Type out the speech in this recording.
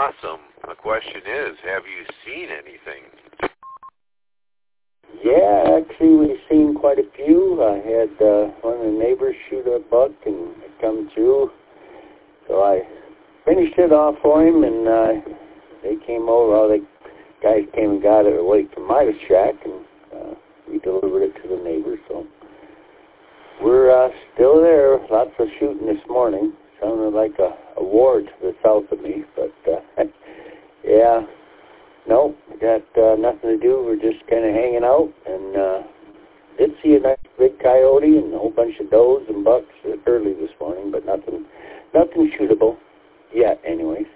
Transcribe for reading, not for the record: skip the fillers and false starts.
awesome. The question is, have you seen anything? Yeah, actually we've seen quite a few. I had one of the neighbors shoot a buck and it come through. So I finished it off for him, and they came over. All the guys came and got it away from my shack, and we delivered it to the neighbors. So we're still there. Lots of shooting this morning. Sounded like a war to the south of me, but yeah, no, got nothing to do. We're just kind of hanging out, and did see a nice big coyote and a whole bunch of does and bucks early this morning, but nothing shootable yet, anyways.